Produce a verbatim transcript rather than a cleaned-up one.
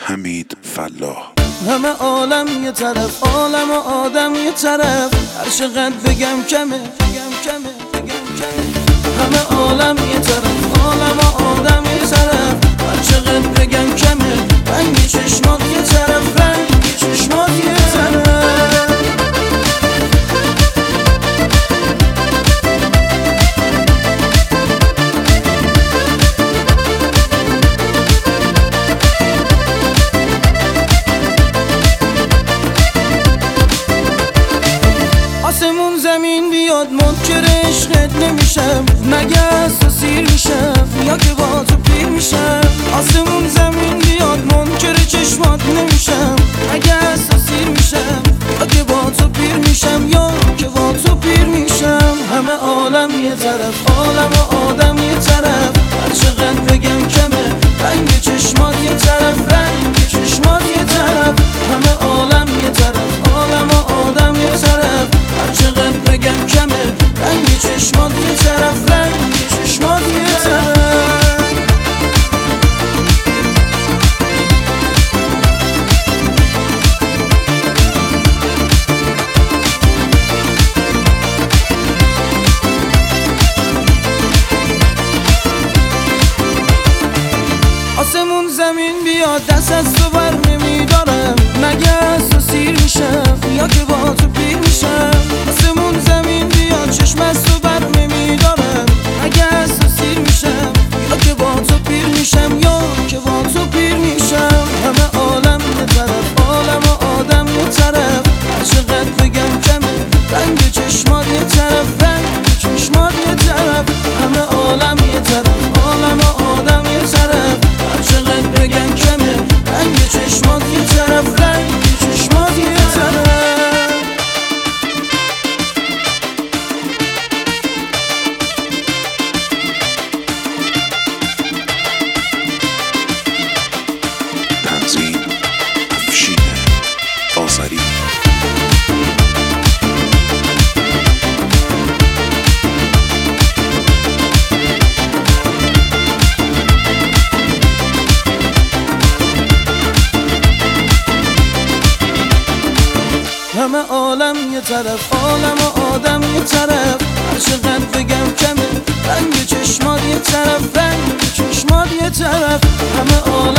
حمید فلاح. همه عالم یه طرف، عالم و آدم یه طرف، هر چقدر بگم کمه بگم کمه بگم کمه. همه عالم یه طرف، عالم و آدم یه طرف، هر چقدر بگم کمه. رنگ چشمات یه طرف، رنگ چشمات یه طرف. آسمون زمین بیاد منکر عشقت نمیشم، مگه از تو سیر میشم یا که با تو پیر میشم. آسمون زمین بیاد منکر چشمات نمیشم، مگه از تو سیر میشم یا که با تو پیر میشم یا که با تو پیر میشم. همه عالم یه طرف، عالم و آدم یه طرف، هر چقدر بگم کمه. رنگ چشمات یه طرف، رنگ چشمات یه طرف. همه عالم یه طرف، عالم و آدم یه طرف، هر چقدر بگم کمه. رنگ چشمات یه طرف، رنگ چشمات یه طرف. آسمون زمین بیاد دست از تو بر نمیدارم، مگه از تو سیر میشم یا که با تو پیر میشم. آسمون زمین بیاد چشم از تو بر نمیدارم، مگه از تو سیر میشم یا که با تو پیر میشم یا که با تو پیر میشم. همه عالم یه طرف، عالم و آدم یه طرف، هر چقدر بگم کمه. رنگ چشمات یه طرف، رنگ چشمات یه طرف. همه عالم یه طرف، عالم و آدم یه طرف، هر چقدر بگم کمه. رنگ چشمات یه طرف، رنگ چشمات یه طرف. تنظیم افشین آذری. همه عالم یه طرف، عالم و آدم یه طرف، هر چقدر بگم کمه. رنگ چشمات یه طرف، رنگ چشمات یه طرف. همه عالم